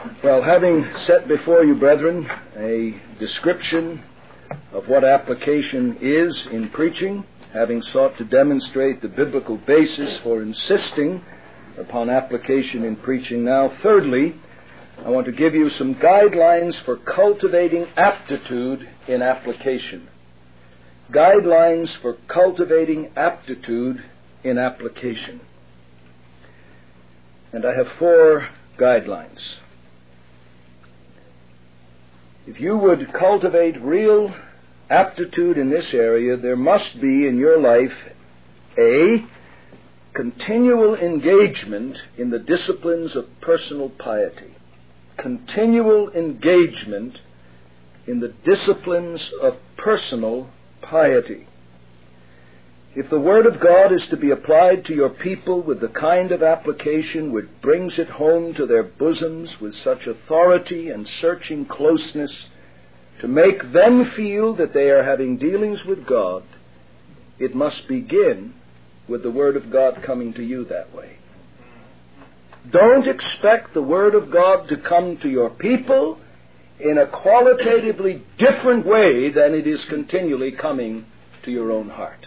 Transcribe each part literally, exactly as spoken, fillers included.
Well, having set before you, brethren, a description of what application is in preaching, having sought to demonstrate the biblical basis for insisting upon application in preaching, now, thirdly, I want to give you some guidelines for cultivating aptitude in application. Guidelines for cultivating aptitude in application. And I have four guidelines. If you would cultivate real aptitude in this area, there must be in your life a continual engagement in the disciplines of personal piety. Continual engagement in the disciplines of personal piety. If the Word of God is to be applied to your people with the kind of application which brings it home to their bosoms with such authority and searching closeness to make them feel that they are having dealings with God, it must begin with the Word of God coming to you that way. Don't expect the Word of God to come to your people in a qualitatively different way than it is continually coming to your own heart.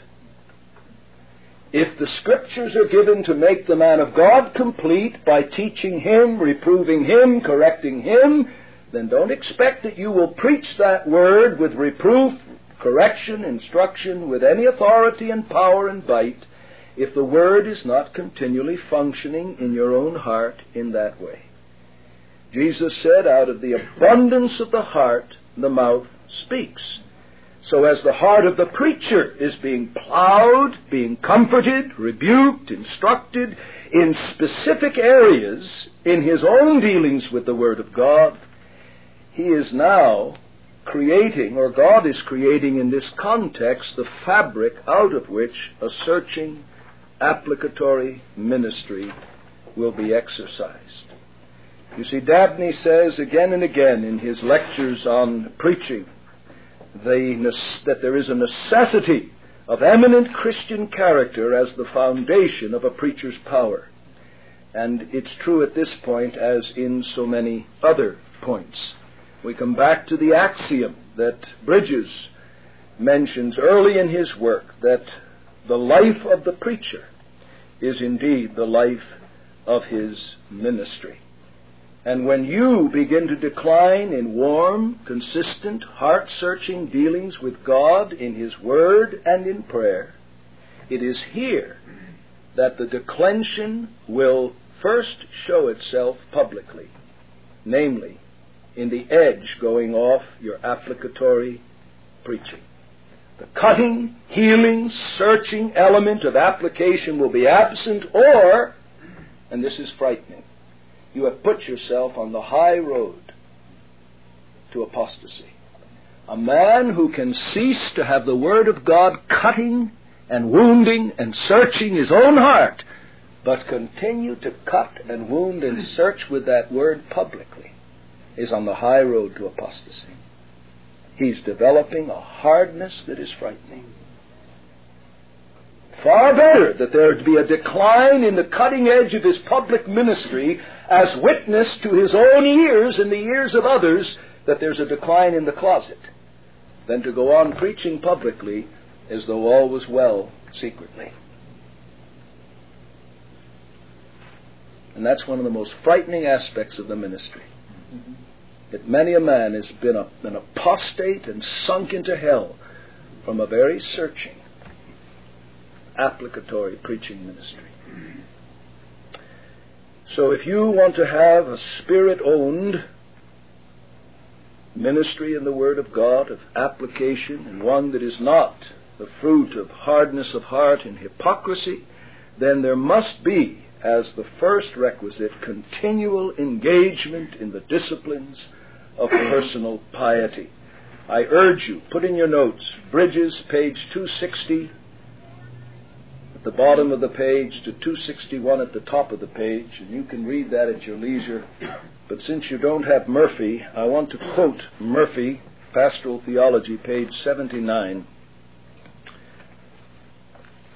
If the Scriptures are given to make the man of God complete by teaching him, reproving him, correcting him, then don't expect that you will preach that Word with reproof, correction, instruction, with any authority and power and bite, if the Word is not continually functioning in your own heart in that way. Jesus said, out of the abundance of the heart, the mouth speaks. So as the heart of the preacher is being plowed, being comforted, rebuked, instructed in specific areas in his own dealings with the Word of God, he is now creating, or God is creating in this context, the fabric out of which a searching, applicatory ministry will be exercised. You see, Dabney says again and again in his lectures on preaching the, that there is a necessity of eminent Christian character as the foundation of a preacher's power. And it's true at this point as in so many other points. We come back to the axiom that Bridges mentions early in his work, that the life of the preacher is indeed the life of his ministry. And when you begin to decline in warm, consistent, heart-searching dealings with God in His Word and in prayer, it is here that the declension will first show itself publicly, namely, in the edge going off your applicatory preaching. The cutting, healing, searching element of application will be absent, or, and this is frightening, you have put yourself on the high road to apostasy. A man who can cease to have the Word of God cutting and wounding and searching his own heart, but continue to cut and wound and search with that Word publicly, is on the high road to apostasy. He's developing a hardness that is frightening. Far better that there be a decline in the cutting edge of his public ministry as witness to his own ears and the ears of others that there's a decline in the closet, than to go on preaching publicly as though all was well secretly. And that's one of the most frightening aspects of the ministry. Mm-hmm. That many a man has been a, an apostate and sunk into hell from a very searching, applicatory preaching ministry. So if you want to have a Spirit-owned ministry in the Word of God, of application, and one that is not the fruit of hardness of heart and hypocrisy, then there must be, as the first requisite, continual engagement in the disciplines of personal piety. I urge you, put in your notes, Bridges, page two sixty, at the bottom of the page, to two sixty-one at the top of the page, and you can read that at your leisure. But since you don't have Murphy, I want to quote Murphy, Pastoral Theology, page seventy-nine.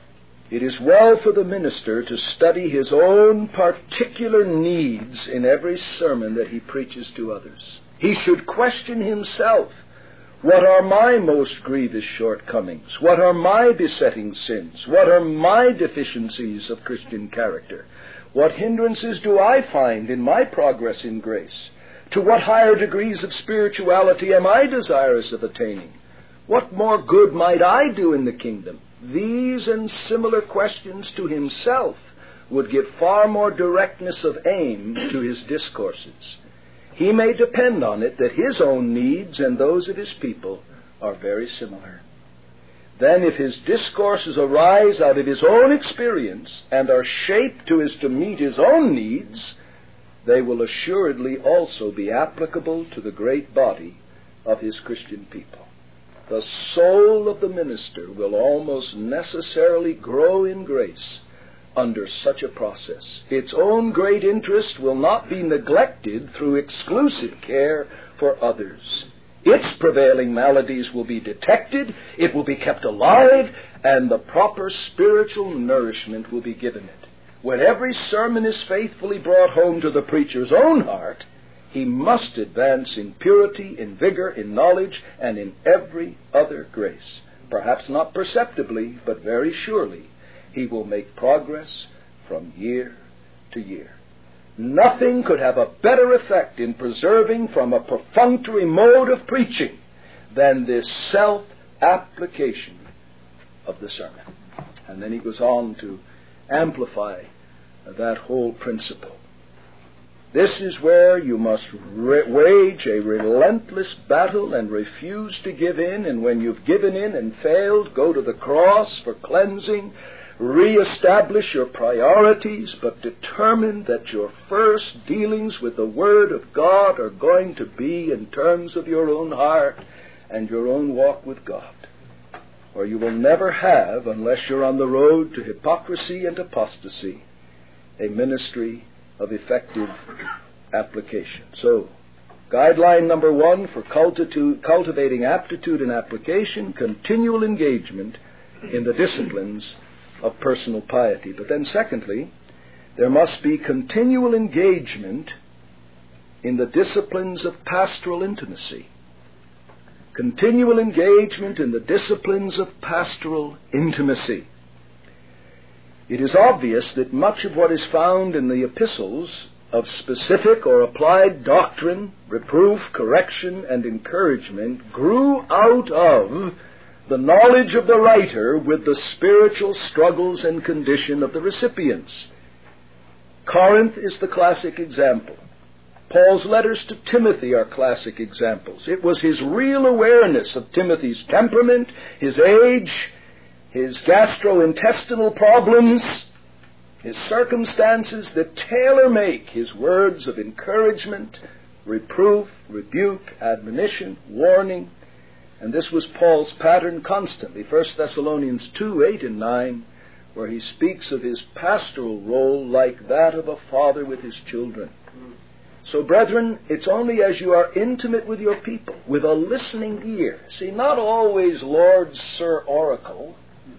It is well for the minister to study his own particular needs in every sermon that he preaches to others. He should question himself. What are my most grievous shortcomings? What are my besetting sins? What are my deficiencies of Christian character? What hindrances do I find in my progress in grace? To what higher degrees of spirituality am I desirous of attaining? What more good might I do in the kingdom? These and similar questions to himself would give far more directness of aim to his discourses. He may depend on it that his own needs and those of his people are very similar. Then if his discourses arise out of his own experience and are shaped to as to meet his own needs, they will assuredly also be applicable to the great body of his Christian people. The soul of the minister will almost necessarily grow in grace under such a process. Its own great interest will not be neglected through exclusive care for others. Its prevailing maladies will be detected, it will be kept alive, and the proper spiritual nourishment will be given it. When every sermon is faithfully brought home to the preacher's own heart, he must advance in purity, in vigor, in knowledge, and in every other grace. Perhaps not perceptibly, but very surely, he will make progress from year to year. Nothing could have a better effect in preserving from a perfunctory mode of preaching than this self-application of the sermon. And then he goes on to amplify that whole principle. This is where you must re- wage a relentless battle and refuse to give in, and when you've given in and failed, go to the cross for cleansing, re-establish your priorities, but determine that your first dealings with the Word of God are going to be in terms of your own heart and your own walk with God. Or you will never have, unless you're on the road to hypocrisy and apostasy, a ministry of effective application. So, guideline number one for culti- cultivating aptitude and application, continual engagement in the disciplines of personal piety. But then secondly, there must be continual engagement in the disciplines of pastoral intimacy. Continual engagement in the disciplines of pastoral intimacy. It is obvious that much of what is found in the epistles of specific or applied doctrine, reproof, correction, and encouragement grew out of the knowledge of the writer with the spiritual struggles and condition of the recipients. Corinth is the classic example. Paul's letters to Timothy are classic examples. It was his real awareness of Timothy's temperament, his age, his gastrointestinal problems, his circumstances that tailor-make his words of encouragement, reproof, rebuke, admonition, warning. And this was Paul's pattern constantly. First Thessalonians two, eight and nine, where he speaks of his pastoral role like that of a father with his children. So, brethren, it's only as you are intimate with your people, with a listening ear. See, not always Lord Sir Oracle,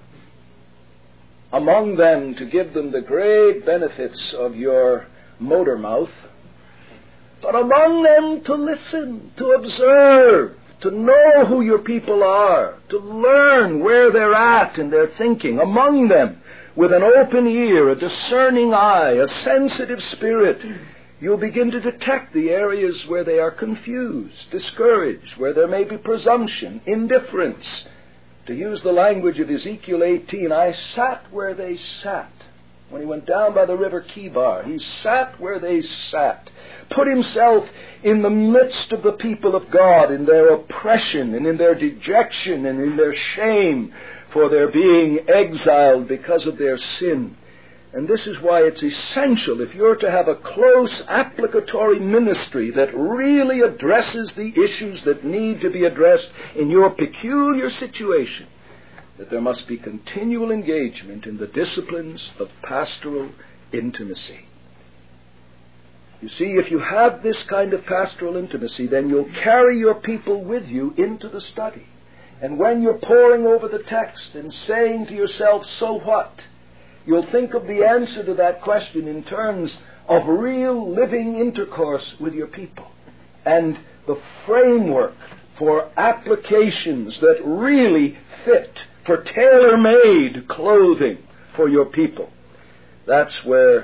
among them to give them the great benefits of your motor mouth, but among them to listen, to observe, to know who your people are, to learn where they're at in their thinking, among them with an open ear, a discerning eye, a sensitive spirit. You'll begin to detect the areas where they are confused, discouraged, where there may be presumption, indifference. To use the language of Ezekiel eighteen, I sat where they sat. When he went down by the river Kibar, he sat where they sat, put himself in the midst of the people of God, in their oppression and in their dejection and in their shame for their being exiled because of their sin. And this is why it's essential, if you're to have a close applicatory ministry that really addresses the issues that need to be addressed in your peculiar situation, that there must be continual engagement in the disciplines of pastoral intimacy. You see, if you have this kind of pastoral intimacy, then you'll carry your people with you into the study. And when you're poring over the text and saying to yourself, so what? you'll think of the answer to that question in terms of real living intercourse with your people and the framework for applications that really fit, for tailor-made clothing for your people. That's where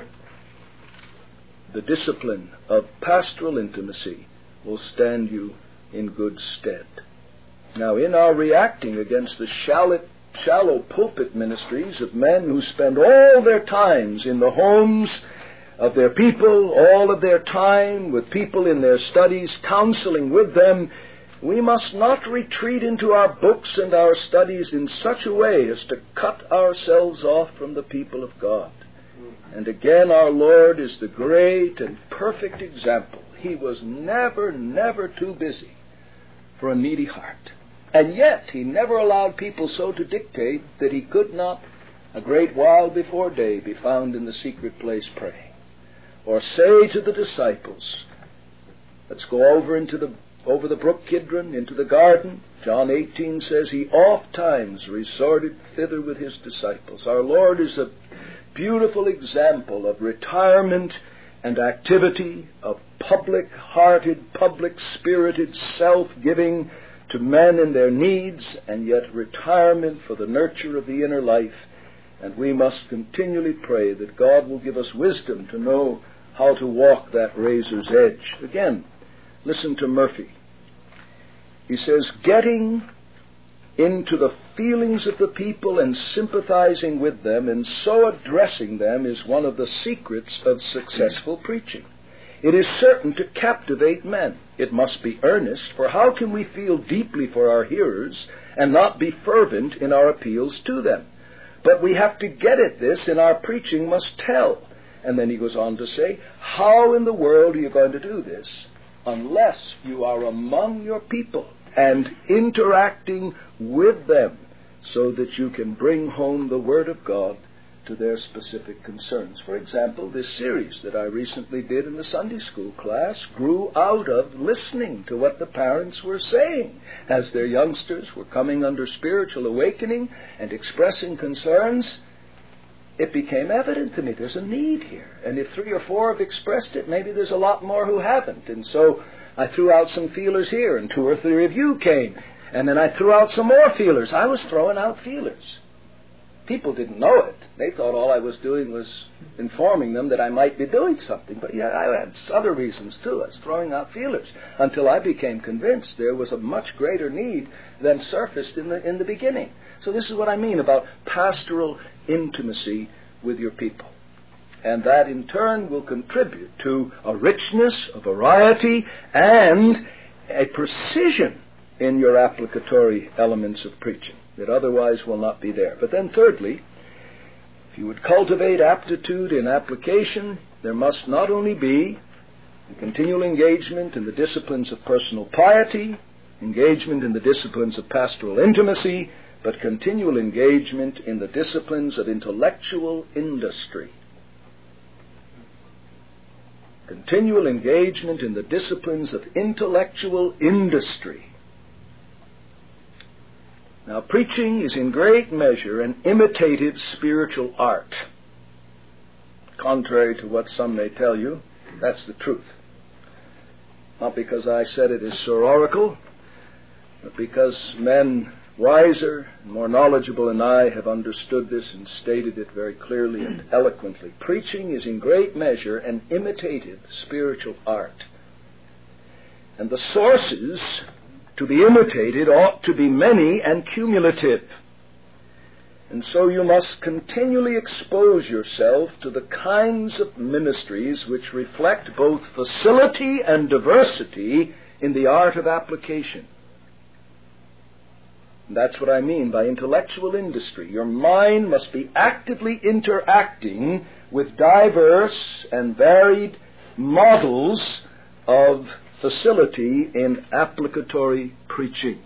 the discipline of pastoral intimacy will stand you in good stead. Now, in our reacting against the shallow, shallow pulpit ministries of men who spend all their times in the homes of their people, all of their time with people in their studies, counseling with them, we must not retreat into our books and our studies in such a way as to cut ourselves off from the people of God. And again, our Lord is the great and perfect example. He was never, never too busy for a needy heart. And yet, He never allowed people so to dictate that He could not, a great while before day, be found in the secret place praying. Or say to the disciples, let's go over into the over the brook Kidron, into the garden. John eighteen says He oft times resorted thither with His disciples. Our Lord is a beautiful example of retirement and activity, of public-hearted, public-spirited self-giving to men in their needs, and yet retirement for the nurture of the inner life. And we must continually pray that God will give us wisdom to know how to walk that razor's edge. Again, listen to Murphy. He says, getting into the feelings of the people and sympathizing with them and so addressing them is one of the secrets of successful preaching. It is certain to captivate men. It must be earnest, for how can we feel deeply for our hearers and not be fervent in our appeals to them? But we have to get at this, and our preaching must tell. And then he goes on to say, how in the world are you going to do this unless you are among your people and interacting with them so that you can bring home the Word of God to their specific concerns? For example, this series that I recently did in the Sunday school class grew out of listening to what the parents were saying as their youngsters were coming under spiritual awakening and expressing concerns. It became evident to me there's a need here. And if three or four have expressed it, maybe there's a lot more who haven't. And so I threw out some feelers here, and two or three of you came. And then I threw out some more feelers. I was throwing out feelers. People didn't know it. They thought all I was doing was informing them that I might be doing something. But yeah, I had other reasons too. I was throwing out feelers until I became convinced there was a much greater need than surfaced in the in the beginning. So this is what I mean about pastoral intimacy with your people. And that in turn will contribute to a richness, a variety, and a precision in your applicatory elements of preaching that otherwise will not be there. But then thirdly, if you would cultivate aptitude in application, there must not only be a continual engagement in the disciplines of personal piety, engagement in the disciplines of pastoral intimacy, but continual engagement in the disciplines of intellectual industry. Continual engagement in the disciplines of intellectual industry. Now, preaching is in great measure an imitative spiritual art. Contrary to what some may tell you, that's the truth. Not because I said it is Sir Oracle, but because men wiser and more knowledgeable than I have understood this and stated it very clearly and eloquently. Preaching is in great measure an imitative spiritual art. And the sources to be imitated ought to be many and cumulative. And so you must continually expose yourself to the kinds of ministries which reflect both facility and diversity in the art of application. And that's what I mean by intellectual industry. Your mind must be actively interacting with diverse and varied models of facility in applicatory preaching.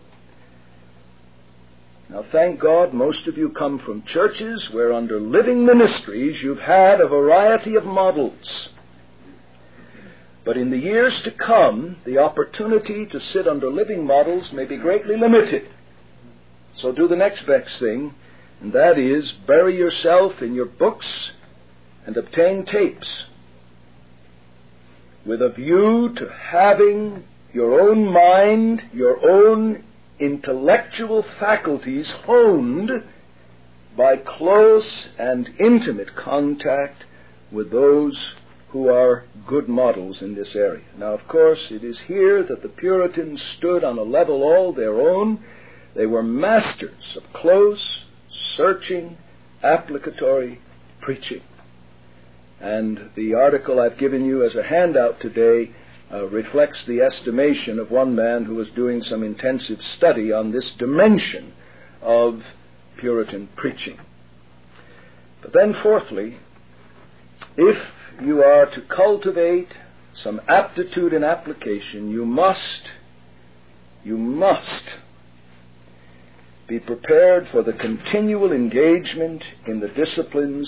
Now, thank God, most of you come from churches where under living ministries you've had a variety of models. But in the years to come, the opportunity to sit under living models may be greatly limited. So do the next best thing and that is, bury yourself in your books and obtain tapes with a view to having your own mind, your own intellectual faculties honed by close and intimate contact with those who are good models in this area. Now, of course, it is here that the Puritans stood on a level all their own. They were masters of close, searching, applicatory preaching. And the article I've given you as a handout today uh, reflects the estimation of one man who was doing some intensive study on this dimension of Puritan preaching. But then, fourthly, if you are to cultivate some aptitude in application, you must, you must be prepared for the continual engagement in the disciplines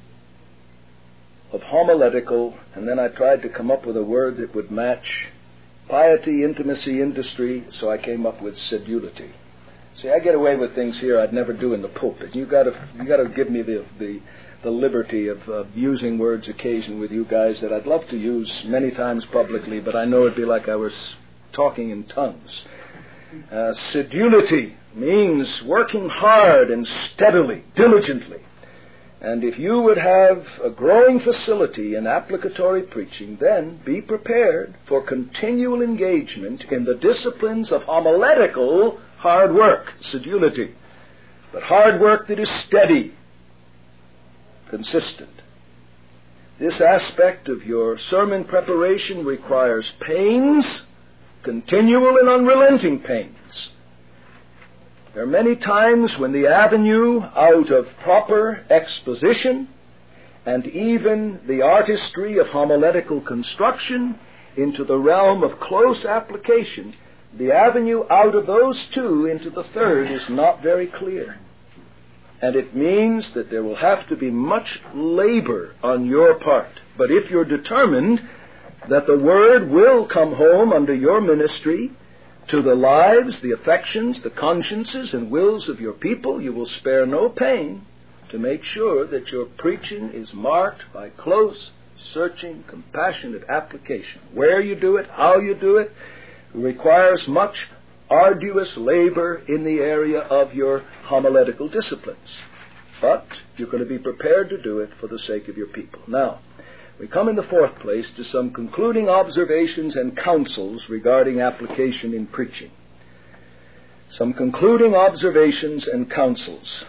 of homiletical, and then I tried to come up with a word that would match piety, intimacy, industry, so I came up with sedulity. See, I get away with things here I'd never do in the pulpit. You got to, you got to give me the the, the liberty of, of using words occasionally with you guys that I'd love to use many times publicly, but I know it'd be like I was talking in tongues. Uh, sedulity means working hard and steadily, diligently. And if you would have a growing facility in applicatory preaching, then be prepared for continual engagement in the disciplines of homiletical hard work, sedulity. But hard work that is steady, consistent. This aspect of your sermon preparation requires pains, continual and unrelenting pains. There are many times when the avenue out of proper exposition and even the artistry of homiletical construction into the realm of close application, the avenue out of those two into the third is not very clear. And it means that there will have to be much labor on your part. But if you're determined that the Word will come home under your ministry to the lives, the affections, the consciences, and wills of your people, you will spare no pain to make sure that your preaching is marked by close, searching, compassionate application. Where you do it, how you do it, requires much arduous labor in the area of your homiletical disciplines. But you're going to be prepared to do it for the sake of your people. Now, we come in the fourth place to some concluding observations and counsels regarding application in preaching. Some concluding observations and counsels.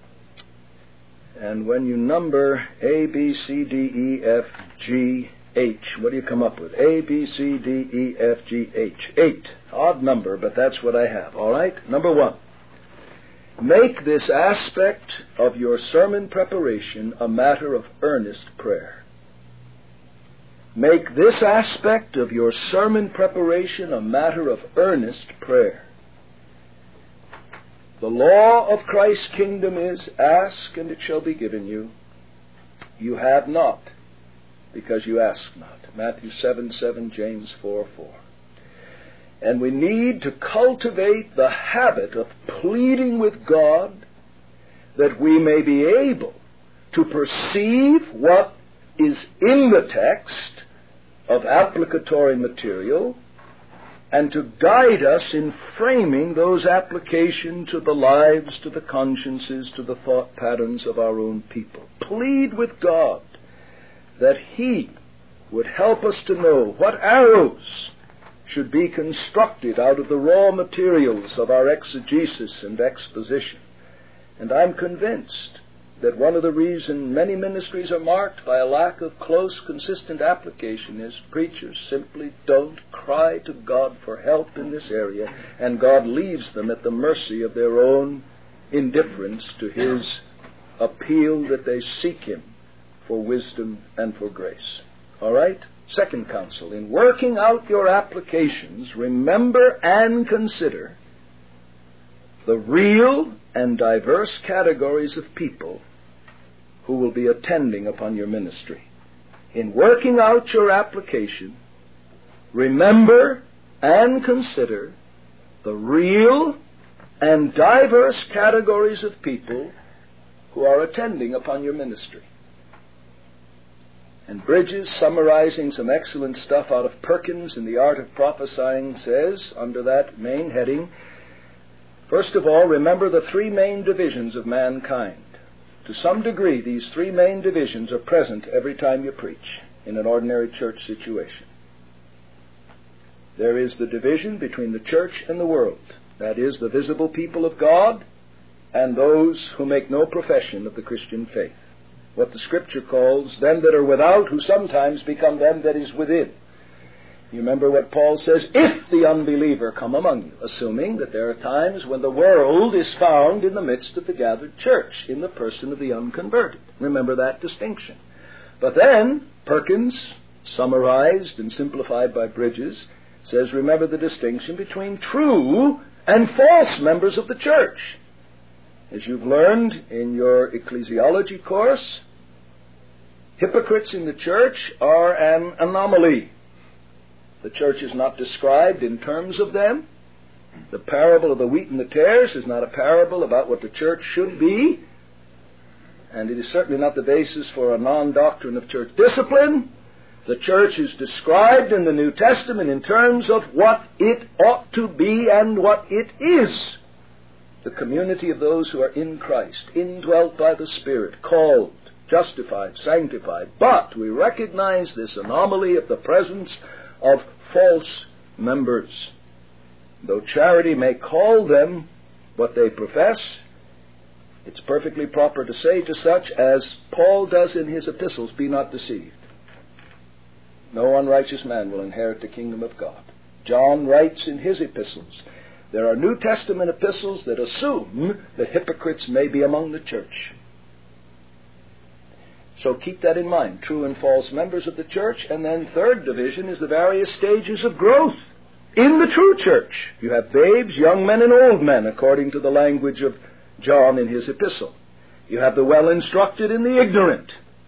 And when you number A, B, C, D, E, F, G, H, what do you come up with? A, B, C, D, E, F, G, H. Eight. Odd number, but that's what I have. All right? Number one. Make this aspect of your sermon preparation a matter of earnest prayer. Make this aspect of your sermon preparation a matter of earnest prayer. The law of Christ's kingdom is, ask and it shall be given you. You have not, because you ask not. Matthew seven seven, James four four. And we need to cultivate the habit of pleading with God that we may be able to perceive what is in the text of applicatory material and to guide us in framing those applications to the lives, to the consciences, to the thought patterns of our own people. Plead with God that He would help us to know what arrows should be constructed out of the raw materials of our exegesis and exposition. And I'm convinced that one of the reasons many ministries are marked by a lack of close, consistent application is preachers simply don't cry to God for help in this area, and God leaves them at the mercy of their own indifference to His appeal that they seek Him for wisdom and for grace. All right? Second counsel, in working out your applications, remember and consider the real and diverse categories of people who will be attending upon your ministry. In working out your application, remember and consider the real and diverse categories of people who are attending upon your ministry. And Bridges, summarizing some excellent stuff out of Perkins in The Art of Prophesying, says, under that main heading, first of all, remember the three main divisions of mankind. To some degree, these three main divisions are present every time you preach in an ordinary church situation. There is the division between the church and the world. That is, the visible people of God and those who make no profession of the Christian faith. What the Scripture calls them that are without, who sometimes become them that is within. You remember what Paul says, if the unbeliever come among you, assuming that there are times when the world is found in the midst of the gathered church, in the person of the unconverted. Remember that distinction. But then, Perkins, summarized and simplified by Bridges, says, remember the distinction between true and false members of the church. As you've learned in your ecclesiology course, hypocrites in the church are an anomaly. The church is not described in terms of them. The parable of the wheat and the tares is not a parable about what the church should be. And it is certainly not the basis for a non-doctrine of church discipline. The church is described in the New Testament in terms of what it ought to be and what it is. The community of those who are in Christ, indwelt by the Spirit, called, justified, sanctified. But we recognize this anomaly of the presence of false members. Though charity may call them what they profess, it's perfectly proper to say to such, as Paul does in his epistles, be not deceived. No unrighteous man will inherit the kingdom of God. John writes in his epistles, there are New Testament epistles that assume that hypocrites may be among the church. So keep that in mind, true and false members of the church. And then third division is the various stages of growth in the true church. You have babes, young men, and old men, according to the language of John in his epistle. You have the well-instructed and the ignorant.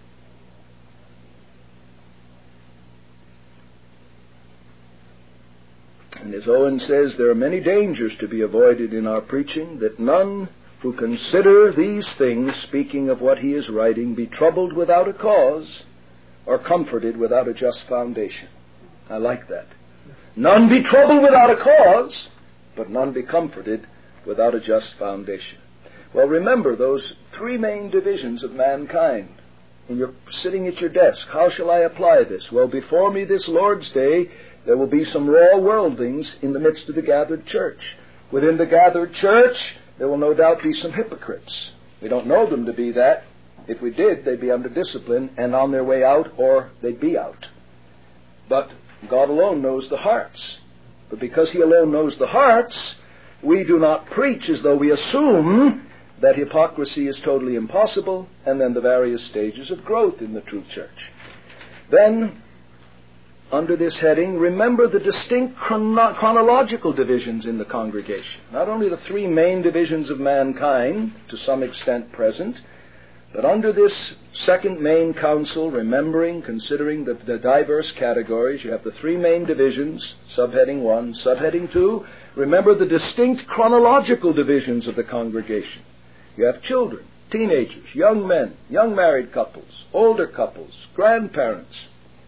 And as Owen says, there are many dangers to be avoided in our preaching, that none who consider these things, speaking of what he is writing, be troubled without a cause, or comforted without a just foundation. I like that. None be troubled without a cause, but none be comforted without a just foundation. Well, remember those three main divisions of mankind. When you're sitting at your desk, how shall I apply this? Well, before me this Lord's Day, there will be some raw worldlings in the midst of the gathered church. Within the gathered church, there will no doubt be some hypocrites. We don't know them to be that. If we did, they'd be under discipline and on their way out, or they'd be out. But God alone knows the hearts. But because He alone knows the hearts, we do not preach as though we assume that hypocrisy is totally impossible, and then the various stages of growth in the true church. Then, under this heading, remember the distinct chrono- chronological divisions in the congregation. Not only the three main divisions of mankind, to some extent present, but under this second main council, remembering, considering the, the diverse categories, you have the three main divisions, subheading one, subheading two. Remember the distinct chronological divisions of the congregation. You have children, teenagers, young men, young married couples, older couples, grandparents.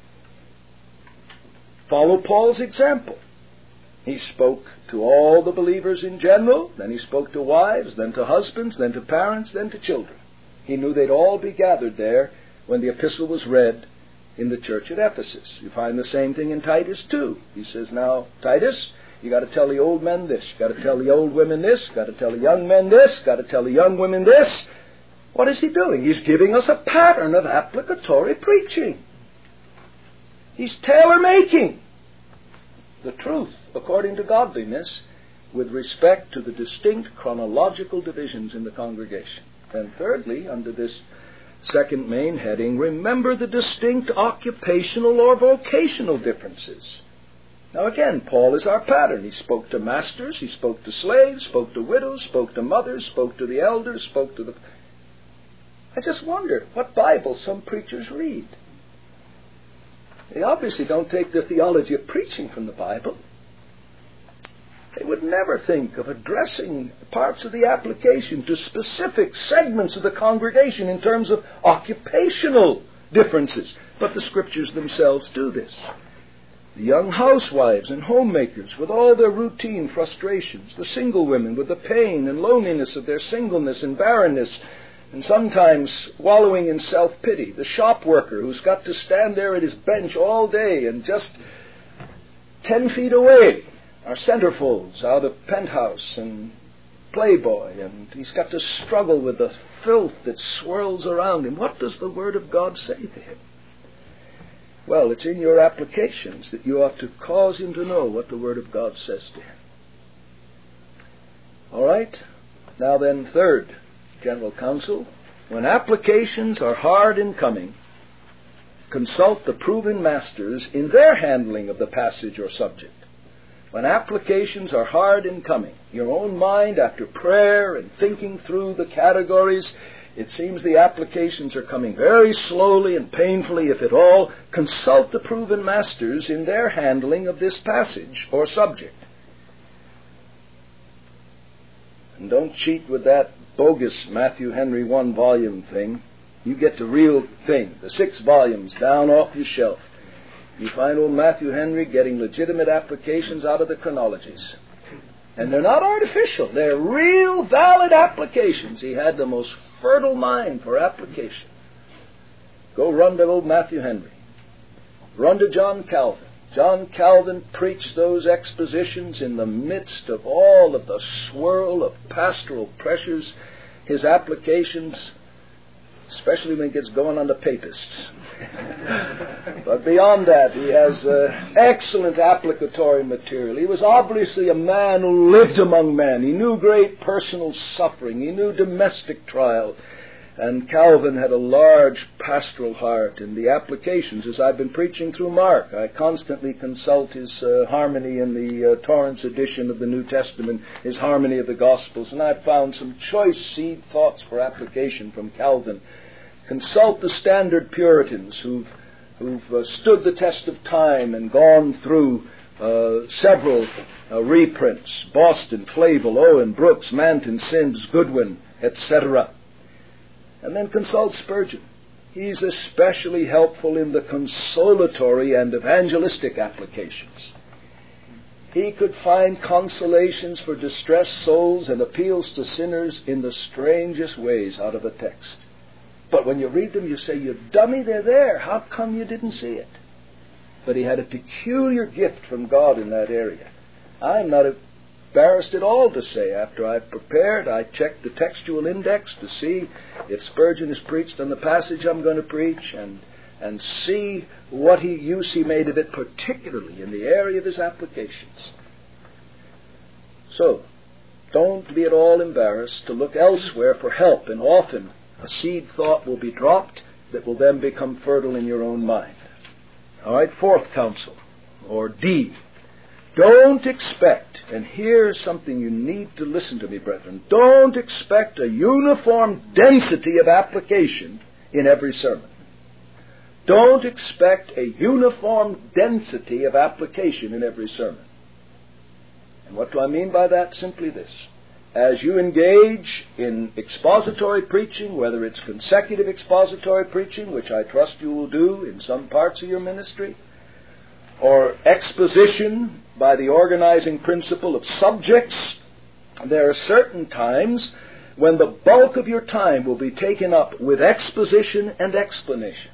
Follow Paul's example. He spoke to all the believers in general, then he spoke to wives, then to husbands, then to parents, then to children. He knew they'd all be gathered there when the epistle was read in the church at Ephesus. You find the same thing in Titus two. He says, now, Titus, you got to tell the old men this, you got to tell the old women this, you got to tell the young men this, got to tell the young women this. What is he doing? He's giving us a pattern of applicatory preaching. He's tailor-making the truth according to godliness with respect to the distinct chronological divisions in the congregation. And thirdly, under this second main heading, remember the distinct occupational or vocational differences. Now again, Paul is our pattern. He spoke to masters, he spoke to slaves, spoke to widows, spoke to mothers, spoke to the elders, spoke to the... I just wonder what Bible some preachers read. They obviously don't take the theology of preaching from the Bible. They would never think of addressing parts of the application to specific segments of the congregation in terms of occupational differences. But the Scriptures themselves do this. The young housewives and homemakers with all their routine frustrations, the single women with the pain and loneliness of their singleness and barrenness, and sometimes wallowing in self-pity, the shop worker who's got to stand there at his bench all day and just ten feet away are centerfolds out of Penthouse and Playboy, and he's got to struggle with the filth that swirls around him. What does the Word of God say to him? Well, it's in your applications that you ought to cause him to know what the Word of God says to him. All right? Now then, third general counsel, when applications are hard in coming, consult the proven masters in their handling of the passage or subject. When applications are hard in coming, your own mind, after prayer and thinking through the categories, it seems the applications are coming very slowly and painfully, if at all. Consult the proven masters in their handling of this passage or subject. And don't cheat with that bogus Matthew Henry one-volume thing. You get the real thing, the six volumes down off your shelf. You find old Matthew Henry getting legitimate applications out of the chronologies. And they're not artificial. They're real, valid applications. He had the most fertile mind for application. Go run to old Matthew Henry. Run to John Calvin. John Calvin preached those expositions in the midst of all of the swirl of pastoral pressures. His applications, especially when it gets going on the papists. But beyond that, he has uh, excellent applicatory material. He was obviously a man who lived among men. He knew great personal suffering. He knew domestic trial. And Calvin had a large pastoral heart. And the applications, as I've been preaching through Mark, I constantly consult his uh, harmony in the uh, Torrance edition of the New Testament, his harmony of the Gospels, and I've found some choice seed thoughts for application from Calvin. Consult the standard Puritans who've, who've uh, stood the test of time and gone through uh, several uh, reprints, Boston, Flavel, Owen, Brooks, Manton, Sims, Goodwin, et cetera. And then consult Spurgeon. He's especially helpful in the consolatory and evangelistic applications. He could find consolations for distressed souls and appeals to sinners in the strangest ways out of a text. But when you read them, you say, you dummy, they're there. How come you didn't see it? But he had a peculiar gift from God in that area. I'm not embarrassed at all to say, after I've prepared, I checked the textual index to see if Spurgeon has preached on the passage I'm going to preach, and and see what he, use he made of it, particularly in the area of his applications. So, don't be at all embarrassed to look elsewhere for help, and often a seed thought will be dropped that will then become fertile in your own mind. All right, fourth counsel, or D. Don't expect, and here's something you need to listen to me, brethren, don't expect a uniform density of application in every sermon. Don't expect a uniform density of application in every sermon. And what do I mean by that? Simply this. As you engage in expository preaching, whether it's consecutive expository preaching, which I trust you will do in some parts of your ministry, or exposition by the organizing principle of subjects, there are certain times when the bulk of your time will be taken up with exposition and explanation.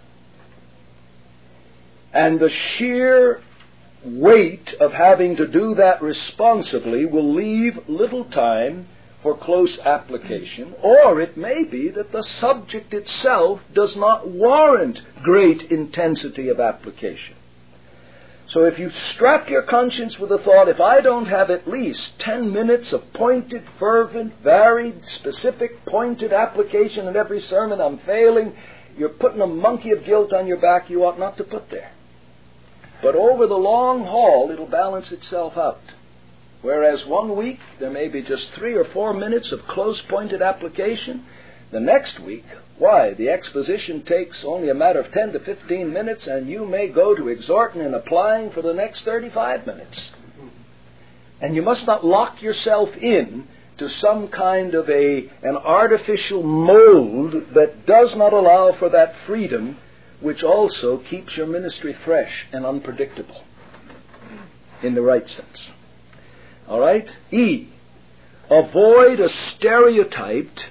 And the sheer weight of having to do that responsibly will leave little time for close application, or it may be that the subject itself does not warrant great intensity of application. So if you strap your conscience with the thought, if I don't have at least ten minutes of pointed, fervent, varied, specific, pointed application in every sermon, I'm failing, you're putting a monkey of guilt on your back you ought not to put there. But over the long haul, it'll balance itself out. Whereas one week, there may be just three or four minutes of close pointed application. The next week, why? The exposition takes only a matter of ten to fifteen minutes, and you may go to exhorting and applying for the next thirty-five minutes. And you must not lock yourself in to some kind of a an artificial mold that does not allow for that freedom, which also keeps your ministry fresh and unpredictable in the right sense. All right? E, avoid a stereotyped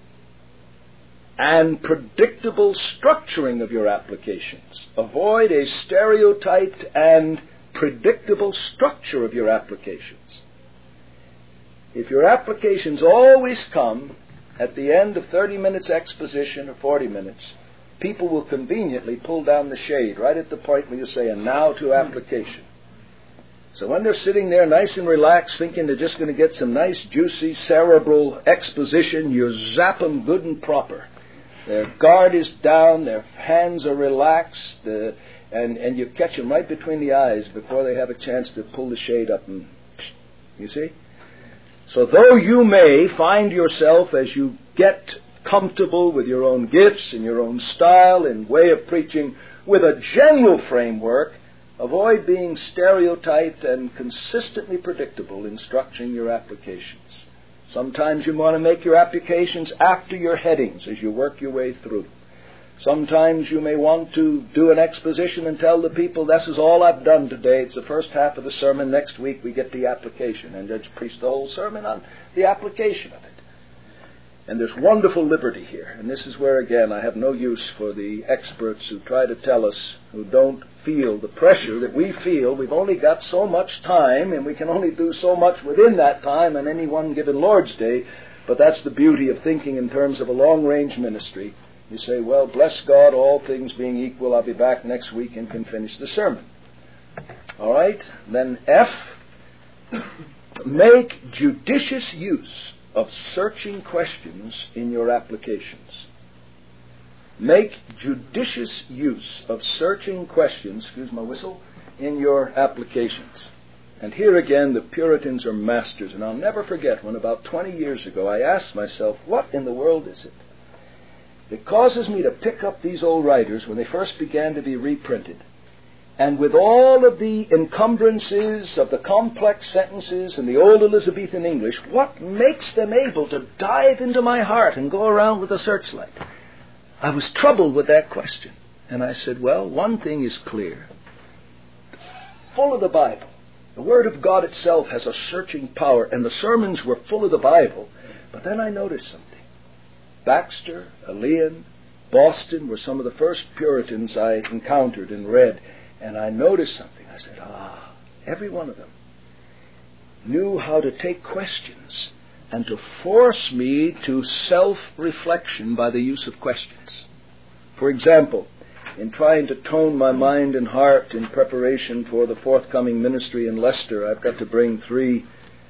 and predictable structuring of your applications. Avoid a stereotyped and predictable structure of your applications. If your applications always come at the end of thirty minutes exposition or forty minutes, people will conveniently pull down the shade right at the point where you say, and now to application. So when they're sitting there nice and relaxed, thinking they're just going to get some nice, juicy, cerebral exposition, you zap them good and proper. Their guard is down, their hands are relaxed, uh, and, and you catch them right between the eyes before they have a chance to pull the shade up. And you see? So though you may find yourself, as you get comfortable with your own gifts and your own style and way of preaching, with a general framework, avoid being stereotyped and consistently predictable in structuring your applications. Sometimes you want to make your applications after your headings as you work your way through. Sometimes you may want to do an exposition and tell the people, this is all I've done today. It's the first half of the sermon. Next week we get the application. And just preach the whole sermon on the application of it. And there's wonderful liberty here. And this is where, again, I have no use for the experts who try to tell us, who don't feel the pressure that we feel. We've only got so much time, and we can only do so much within that time on any one given Lord's Day. But that's the beauty of thinking in terms of a long-range ministry. You say, well, bless God, all things being equal, I'll be back next week and can finish the sermon. All right? Then F, make judicious use of searching questions in your applications. Make judicious use of searching questions, excuse my whistle, in your applications. And here again, the Puritans are masters. And I'll never forget when about twenty years ago I asked myself, what in the world is it? It causes me to pick up these old writers when they first began to be reprinted. And with all of the encumbrances of the complex sentences in the old Elizabethan English, what makes them able to dive into my heart and go around with a searchlight? I was troubled with that question. And I said, well, one thing is clear. Full of the Bible. The Word of God itself has a searching power, and the sermons were full of the Bible. But then I noticed something. Baxter, Elian, Boston were some of the first Puritans I encountered and read. And I noticed something. I said, ah, every one of them knew how to take questions and to force me to self-reflection by the use of questions. For example, in trying to tone my mind and heart in preparation for the forthcoming ministry in Leicester, I've got to bring three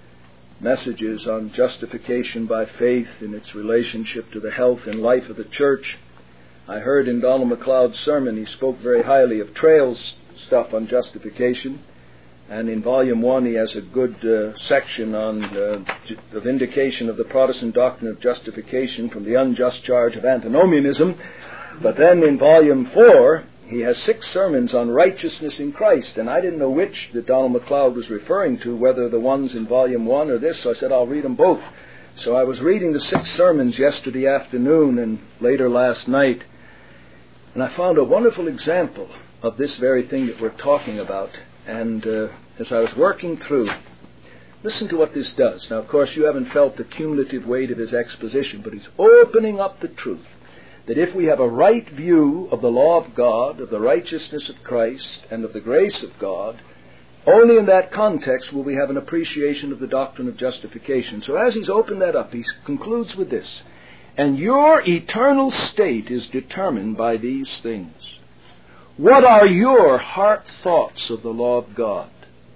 messages on justification by faith in its relationship to the health and life of the church. I heard in Donald MacLeod's sermon, he spoke very highly of Trail's stuff on justification, and in volume one he has a good uh, section on uh, the vindication of the Protestant doctrine of justification from the unjust charge of antinomianism. But then in volume four he has six sermons on righteousness in Christ, and I didn't know which that Donald MacLeod was referring to, whether the ones in volume one or this, so I said I'll read them both. So I was reading the six sermons yesterday afternoon and later last night, and I found a wonderful example of this very thing that we're talking about. And uh, as I was working through, listen to what this does. Now, of course, you haven't felt the cumulative weight of his exposition, but he's opening up the truth that if we have a right view of the law of God, of the righteousness of Christ, and of the grace of God, only in that context will we have an appreciation of the doctrine of justification. So as he's opened that up, he concludes with this: and your eternal state is determined by these things. What are your heart thoughts of the law of God?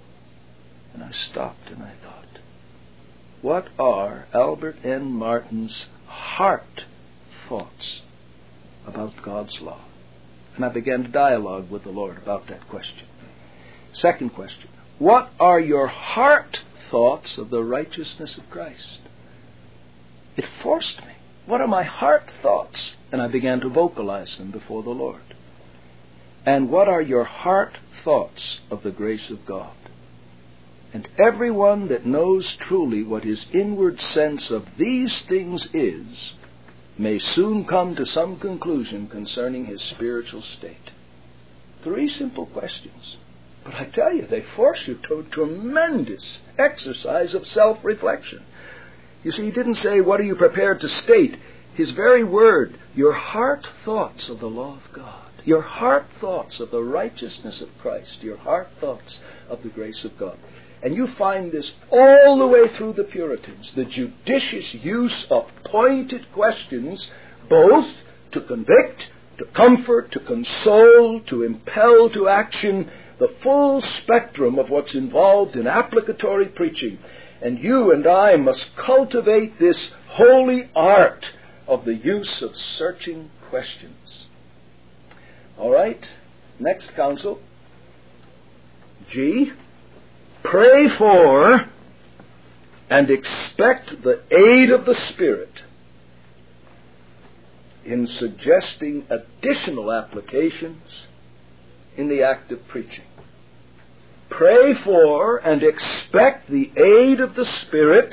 And I stopped and I thought, what are Albert N. Martin's heart thoughts about God's law? And I began to dialogue with the Lord about that question. Second question, what are your heart thoughts of the righteousness of Christ? It forced me. What are my heart thoughts? And I began to vocalize them before the Lord. And what are your heart thoughts of the grace of God? And everyone that knows truly what his inward sense of these things is may soon come to some conclusion concerning his spiritual state. Three simple questions. But I tell you, they force you to a tremendous exercise of self-reflection. You see, he didn't say, what are you prepared to state? His very word, your heart thoughts of the law of God, your heart thoughts of the righteousness of Christ, your heart thoughts of the grace of God. And you find this all the way through the Puritans, the judicious use of pointed questions, both to convict, to comfort, to console, to impel to action, the full spectrum of what's involved in applicatory preaching. And you and I must cultivate this holy art of the use of searching questions. All right, next counsel. G. Pray for and expect the aid of the Spirit in suggesting additional applications in the act of preaching. Pray for and expect the aid of the Spirit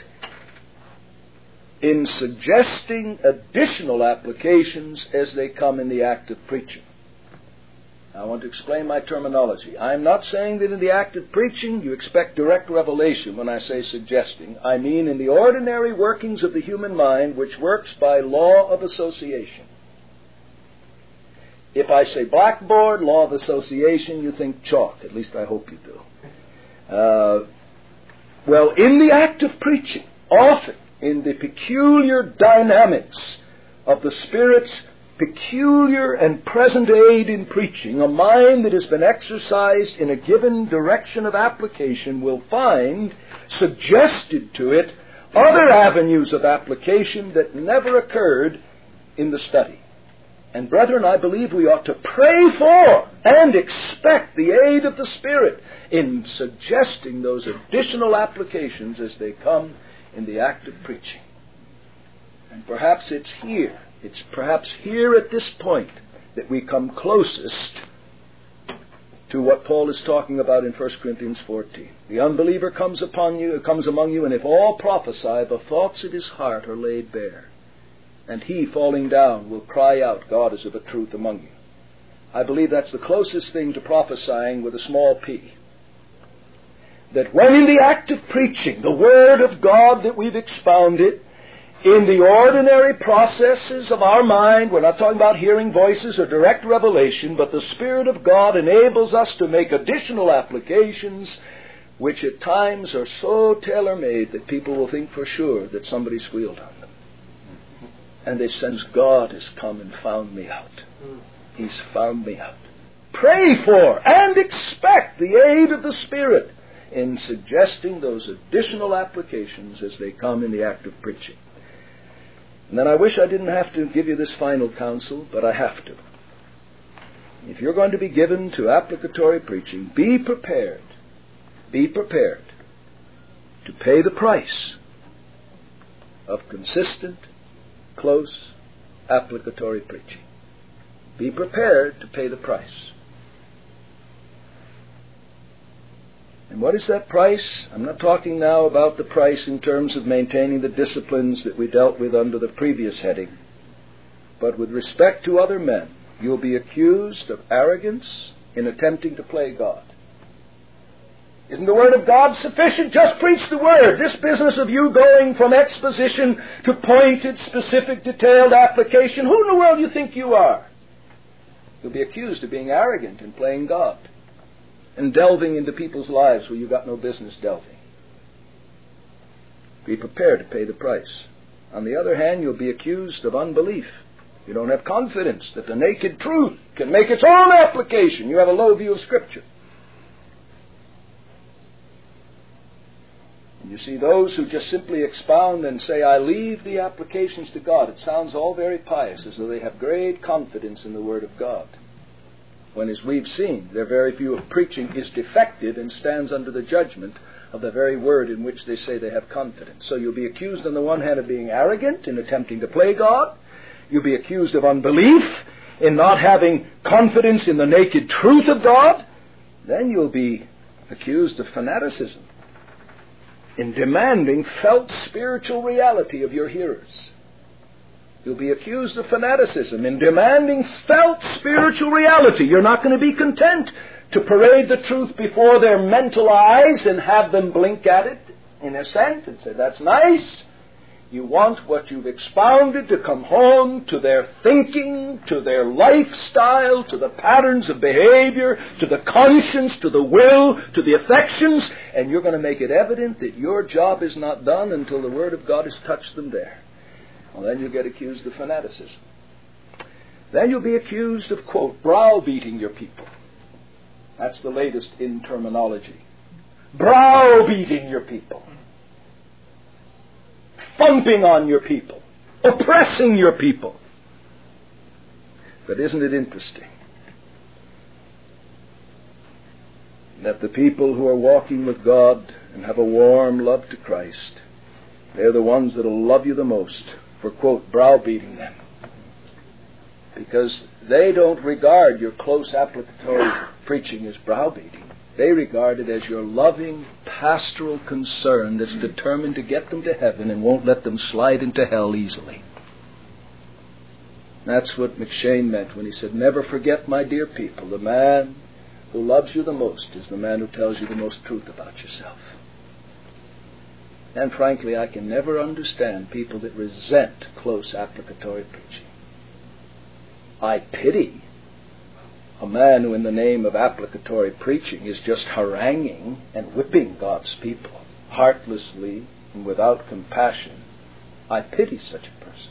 in suggesting additional applications as they come in the act of preaching. I want to explain my terminology. I'm not saying that in the act of preaching you expect direct revelation when I say suggesting. I mean in the ordinary workings of the human mind, which works by law of association. If I say blackboard, law of association, you think chalk. At least I hope you do. Uh, well, in the act of preaching, often in the peculiar dynamics of the Spirit's peculiar and present aid in preaching, a mind that has been exercised in a given direction of application will find suggested to it other avenues of application that never occurred in the study. And brethren, I believe we ought to pray for and expect the aid of the Spirit in suggesting those additional applications as they come in the act of preaching. And perhaps it's here, it's perhaps here at this point that we come closest to what Paul is talking about in First Corinthians fourteen. The unbeliever comes upon you, comes among you, and if all prophesy, the thoughts of his heart are laid bare. And he, falling down, will cry out, God is of a truth among you. I believe that's the closest thing to prophesying with a small p. That when in the act of preaching, the Word of God that we've expounded, in the ordinary processes of our mind, we're not talking about hearing voices or direct revelation, but the Spirit of God enables us to make additional applications which at times are so tailor-made that people will think for sure that somebody squealed on them. And they sense God has come and found me out. He's found me out. Pray for and expect the aid of the Spirit in suggesting those additional applications as they come in the act of preaching. And then I wish I didn't have to give you this final counsel, but I have to. If you're going to be given to applicatory preaching, be prepared, be prepared to pay the price of consistent, close, applicatory preaching. Be prepared to pay the price. And what is that price? I'm not talking now about the price in terms of maintaining the disciplines that we dealt with under the previous heading. But with respect to other men, you'll be accused of arrogance in attempting to play God. Isn't the Word of God sufficient? Just preach the Word. This business of you going from exposition to pointed, specific, detailed application, who in the world do you think you are? You'll be accused of being arrogant and playing God and delving into people's lives where you've got no business delving. Be prepared to pay the price. On the other hand, you'll be accused of unbelief. You don't have confidence that the naked truth can make its own application. You have a low view of Scripture. You see, those who just simply expound and say, I leave the applications to God, it sounds all very pious, as though they have great confidence in the Word of God. When, as we've seen, their very view of preaching is defective and stands under the judgment of the very word in which they say they have confidence. So you'll be accused on the one hand of being arrogant in attempting to play God. You'll be accused of unbelief in not having confidence in the naked truth of God. Then you'll be accused of fanaticism in demanding felt spiritual reality of your hearers. You'll be accused of fanaticism in demanding felt spiritual reality. You're not going to be content to parade the truth before their mental eyes and have them blink at it in assent and say, that's nice. You want what you've expounded to come home to their thinking, to their lifestyle, to the patterns of behavior, to the conscience, to the will, to the affections, and you're going to make it evident that your job is not done until the Word of God has touched them there. Well, then you'll get accused of fanaticism. Then you'll be accused of, quote, browbeating your people. That's the latest in terminology. Browbeating your people. Thumping on your people. Oppressing your people. But isn't it interesting that the people who are walking with God and have a warm love to Christ, they're the ones that will love you the most for, quote, browbeating them. Because they don't regard your close applicatory preaching as browbeating. They regard it as your loving pastoral concern that's determined to get them to heaven and won't let them slide into hell easily. That's what McShane meant when he said, never forget, my dear people, the man who loves you the most is the man who tells you the most truth about yourself. And frankly, I can never understand people that resent close applicatory preaching. I pity a man who in the name of applicatory preaching is just haranguing and whipping God's people heartlessly and without compassion. I pity such a person.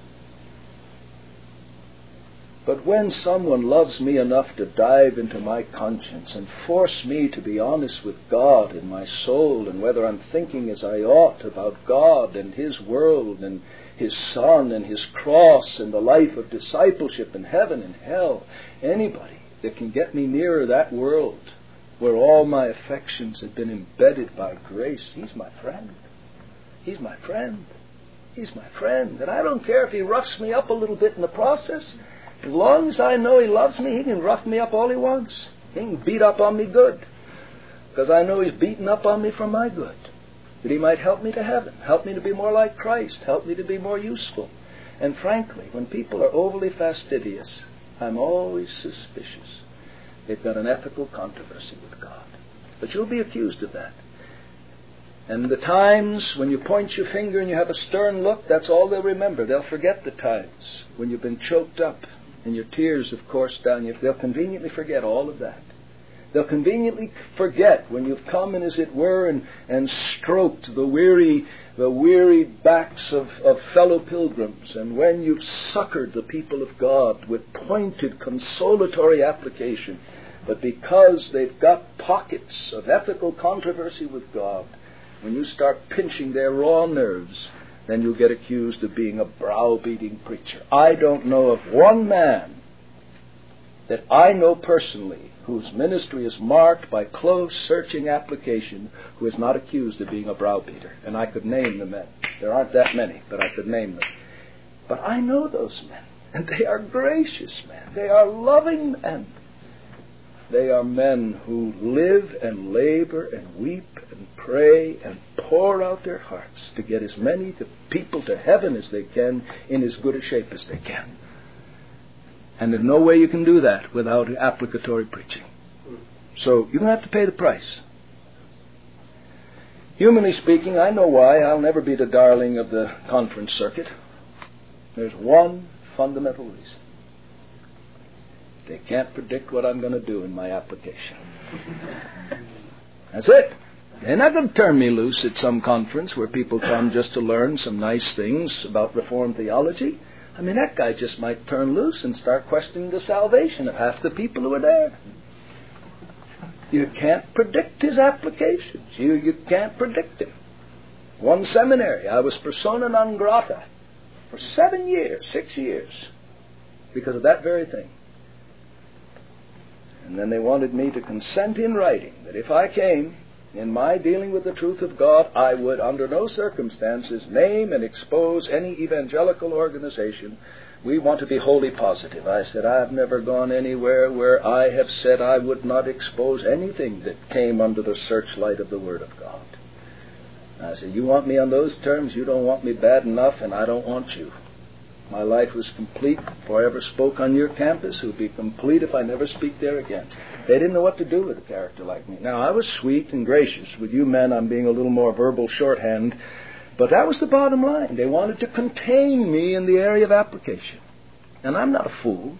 But when someone loves me enough to dive into my conscience and force me to be honest with God and my soul and whether I'm thinking as I ought about God and His world and His Son and His cross and the life of discipleship and heaven and hell, anybody that can get me nearer that world where all my affections have been embedded by grace, he's my friend. He's my friend. He's my friend. And I don't care if he roughs me up a little bit in the process. As long as I know he loves me, he can rough me up all he wants. He can beat up on me good. Because I know he's beating up on me for my good. That he might help me to heaven, help me to be more like Christ, help me to be more useful. And frankly, when people are overly fastidious, I'm always suspicious. They've got an ethical controversy with God. But you'll be accused of that. And the times when you point your finger and you have a stern look, that's all they'll remember. They'll forget the times when you've been choked up and your tears have coursed down you. They'll conveniently forget all of that. They'll conveniently forget when you've come and, as it were, and, and stroked the weary the weary backs of, of fellow pilgrims, and when you've succored the people of God with pointed consolatory application, but because they've got pockets of ethical controversy with God, when you start pinching their raw nerves, then you'll get accused of being a browbeating preacher. I don't know of one man that I know personally whose ministry is marked by close, searching application who is not accused of being a browbeater. And I could name the men. There aren't that many, but I could name them. But I know those men, and they are gracious men. They are loving men. They are men who live and labor and weep and pray and pour out their hearts to get as many people to heaven as they can in as good a shape as they can. And there's no way you can do that without applicatory preaching. So you're going to have to pay the price. Humanly speaking, I know why I'll never be the darling of the conference circuit. There's one fundamental reason. They can't predict what I'm going to do in my application. That's it. They're not going to turn me loose at some conference where people come just to learn some nice things about Reformed theology. I mean, that guy just might turn loose and start questioning the salvation of half the people who are there. You can't predict his applications. You, you can't predict him. One seminary, I was persona non grata for seven years, six years, because of that very thing. And then they wanted me to consent in writing that if I came in my dealing with the truth of God, I would under no circumstances name and expose any evangelical organization. We want to be wholly positive. I said, I've never gone anywhere where I have said I would not expose anything that came under the searchlight of the Word of God. I said, you want me on those terms? You don't want me bad enough, and I don't want you. My life was complete before I ever spoke on your campus. It would be complete if I never speak there again. They didn't know what to do with a character like me. Now, I was sweet and gracious. With you men, I'm being a little more verbal shorthand. But that was the bottom line. They wanted to contain me in the area of application. And I'm not a fool.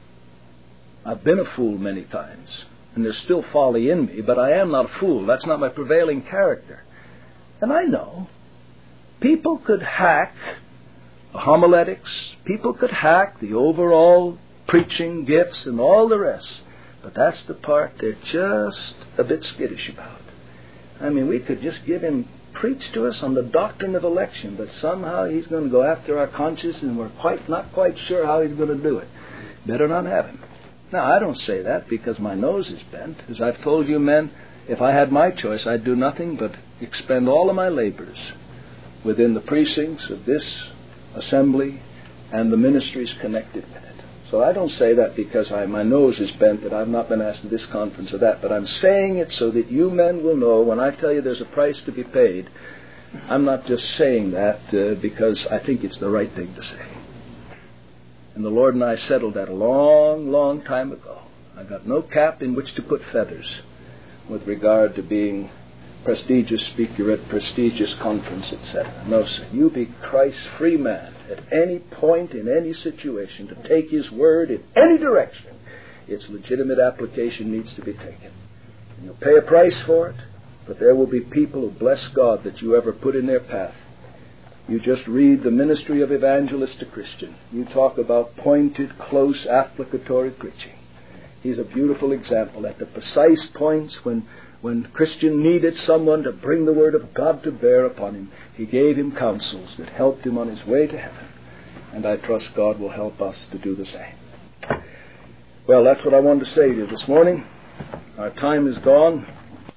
I've been a fool many times. And there's still folly in me, but I am not a fool. That's not my prevailing character. And I know people could hack the homiletics, people could hack the overall preaching gifts and all the rest. But that's the part they're just a bit skittish about. I mean, we could just give him preach to us on the doctrine of election, but somehow he's going to go after our conscience, and we're quite not quite sure how he's going to do it. Better not have him. Now, I don't say that because my nose is bent. As I've told you men, if I had my choice, I'd do nothing but expend all of my labors within the precincts of this assembly and the ministries connected with it. So I don't say that because I, my nose is bent, that I've not been asked to this conference or that, but I'm saying it so that you men will know when I tell you there's a price to be paid, I'm not just saying that uh, because I think it's the right thing to say. And the Lord and I settled that a long, long time ago. I got no cap in which to put feathers with regard to being prestigious speaker at prestigious conference, et cetera. No, sir. You be Christ's free man at any point in any situation to take his word in any direction. Its legitimate application needs to be taken. And you'll pay a price for it, but there will be people who bless God that you ever put in their path. You just read the ministry of evangelist to Christian. You talk about pointed, close, applicatory preaching. He's a beautiful example at the precise points when When Christian needed someone to bring the word of God to bear upon him, he gave him counsels that helped him on his way to heaven. And I trust God will help us to do the same. Well, that's what I wanted to say to you this morning. Our time is gone.